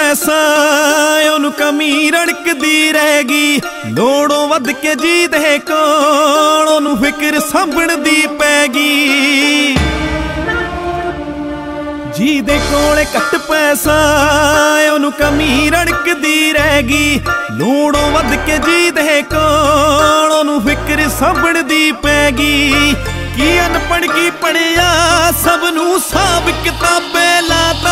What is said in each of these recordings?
ਪੈਸਾ ਉਹਨੂੰ ਕਮੀ ਰੜਕਦੀ ਰਹਿ ਲੋੜੋਂ ਵੱਧ ਕੇ ਜੀ ਦੇ ਕੋਲ ਉਹਨੂੰ ਫਿਕਰ ਸਾਂਭਣ ਦੀ ਪੈ ਗਈ। ਜੀ ਦੇ ਕੋਲੇ ਘੱਟ ਪੈਸਾ ਉਹਨੂੰ ਕਮੀ ਰੜਕਦੀ ਰਹਿ ਲੋੜੋਂ ਵੱਧ ਕੇ ਜੀ ਦੇ ਕੋਲ ਉਹਨੂੰ ਫਿਕਰ ਸਾਂਭਣ ਦੀ ਪੈ ਗਈ। ਕੀ ਅਨਪੜ੍ਹ ਕੀ ਪੜਿਆ ਸਭ ਨੂੰ ਹਿਸਾਬ ਕਿਤਾਬੇ ਲਾਤਾ,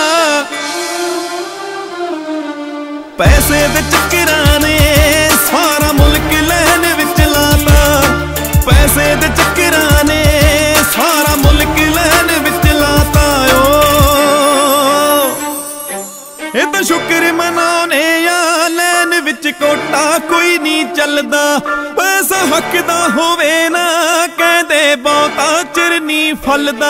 ਪੈਸੇ ਦੇ ਚੱਕਰਾਂ ਨੇ ਸਾਰਾ ਮੁਲਕ ਲੈਣ ਵਿੱਚ ਲਾਤਾ, ਪੈਸੇ ਦੇ ਚੱਕਰਾਂ ਨੇ ਸਾਰਾ ਮੁਲਕ ਲੈਣ ਵਿੱਚ ਲਾਤਾ। ਇਹ ਤਾਂ ਸ਼ੁਕਰ ਮਨਾਉਣੇ ਆ ਲੈਣ ਵਿੱਚ ਕੋਟਾ ਕੋਈ ਨਹੀਂ ਚੱਲਦਾ, ਪੈਸਾ ਹੱਕ ਦਾ ਹੋਵੇ ਨਾ ਕਹਿੰਦੇ ਬਹੁਤਾ ਚਿਰ ਨਹੀਂ ਫਲਦਾ।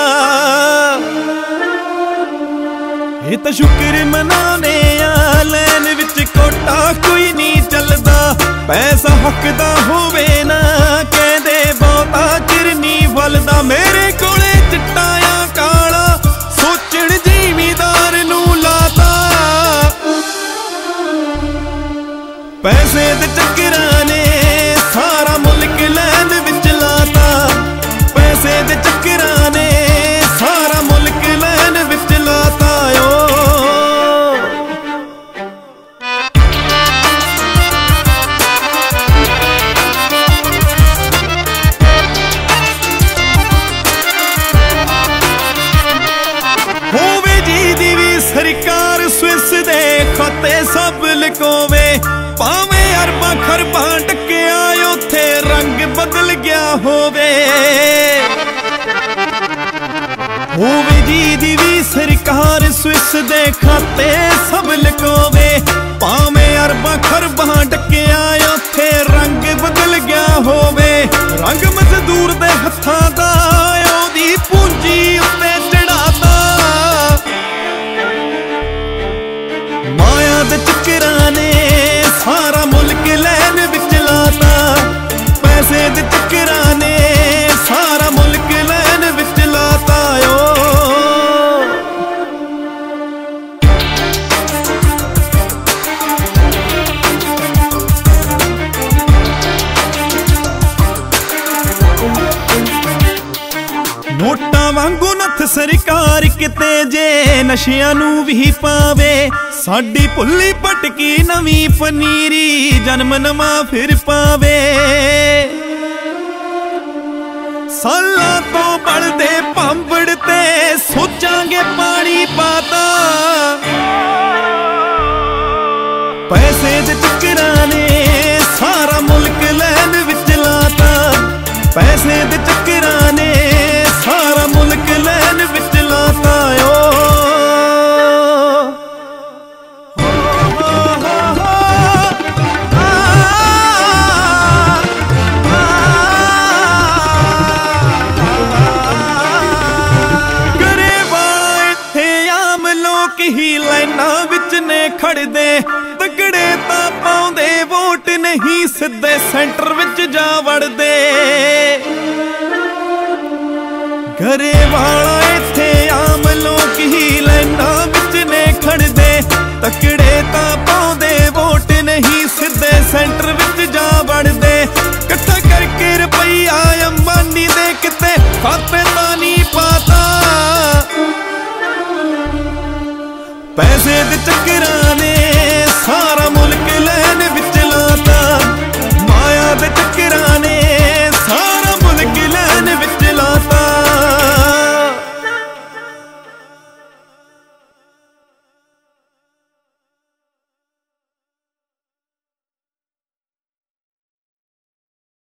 ਇਹ ਤਾਂ ਸ਼ੁਕਰ ਮਨਾਉਣੇ ਆ ਲੈਣ ਵਿੱਚ ਕੋਟਾ ਕੋਈ ਨਹੀਂ ਚੱਲਦਾ, ਪੈਸਾ ਹੱਕ ਦਾ ਹੋਵੇ ਨਾ ਕਹਿੰਦੇ ਬਹੁਤਾ ਚਿਰ ਨਹੀਂ ਫਲਦਾ। ਮੇਰੇ ਕੋਲੇ ਚਿੱਟਾ ਆ ਕਾਲਾ ਸੋਚਣ ਜ਼ਿਮੀਦਾਰ ਨੂੰ ਲਾਤਾ, ਪੈਸੇ ਦੇ ਚੱਕਰਾਂ ਨੇ ਸਾਰਾ ਮੁਲਕ ਲੈਣ ਵਿੱਚ ਲਾਤਾ, ਪੈਸੇ ਦੇ ਚੱਕਰਾਂ ਨੇ ਸਾਰਾ ਮੁਲਕ ਲੈਣ ਵਿੱਚ ਲਾਤਾ। ਹੋਵੇ ਜੀ ਦੀ ਵੀ ਸਰਕਾਰ ਸਵਿਸ ਦੇ ਖਾਤੇ ਸਭ ਲਕੋਵੇ, ਭਾਵੇਂ ਅਰਬਾਂ ਖਰਬਾਂ ਟੱਕਿਆ ਉੱਥੇ ਰੰਗ ਬਦਲ ਗਿਆ ਹੋਵੇ। ਹੋਵੇ ਜੀ ਦੀ ਵੀ ਸਰਕਾਰ ਸਵਿਸ ਦੇ ਖਾਤੇ ਸਭ ਲਕੋਵੇ, ਭਾਵੇਂ ਅਰਬਾਂ ਖਰਬਾਂ ਟੱਕਿਆ ਉੱਥੇ ਰੰਗ ਬਦਲ ਗਿਆ ਹੋਵੇ। ਰੰਗ ਮਜ਼ਦੂਰ ਦੇ ਹੱਥਾਂ ਦਾ ਉਹਦੀ ਪੂੰਜੀ ਉੱਤੇ ਚੜਾਤਾ, ਮਾਇਆ ਦੇ ਚੱਕਰਾਂ ਨੇ ਸਾਰਾ ਮੁਲਕ ਲੈਣ ਵਿੱਚ ਲਾਤਾ, ਪੈਸੇ ਦੇ ਚੱਕਰਾਂ ਨੇ ਸਾਰਾ ਮੁਲਕ ਲੈਣ ਵਿੱਚ ਲਾਤਾ। ਨੋਟਾਂ ਵਾਂਗੂ ਨੱਥ ਸਰਕਾਰ ਕਿਤੇ ਜੇ ਨਸ਼ਿਆਂ ਨੂੰ ਵੀ ਪਾਵੇ, ਸਾਡੀ ਭੁੱਲੀ ਭਟਕੀ ਨਵੀਂ ਪਨੀਰੀ ਜਨਮ ਨਵਾਂ ਫਿਰ ਪਾਵੇ। ਸਾਲਾਂ ਤੋਂ ਬਲਦੇ ਭਾਂਬੜ ਤੇ ਸੋਚਾਂਗੇ ਪਾਣੀ ਪਾਤਾ, ਪੈਸੇ ਦੇ ਚੱਕਰਾਂ ਨੇ ਸਾਰਾ ਮੁਲਕ ਲੈਣ ਵਿੱਚ ਲਾਤਾ, ਪੈਸੇ ਦੇ ਚੱਕਰਾਂ ਨੇ ਸਾਰਾ ਮੁਲਕ ਲੈਣ ਵਿੱਚ ਲਾਤਾ। ਹੀ ਲਾਈਨਾਂ ਵਿੱਚ ਨੇ ਖੜਦੇ, ਤਕੜੇ ਤਾਂ ਪਾਉਂਦੇ ਵੋਟ ਨਹੀਂ ਸਿੱਧੇ ਸੈਂਟਰ ਵਿੱਚ ਜਾ ਵੜਦੇ। ਗਰੇਵਾਲ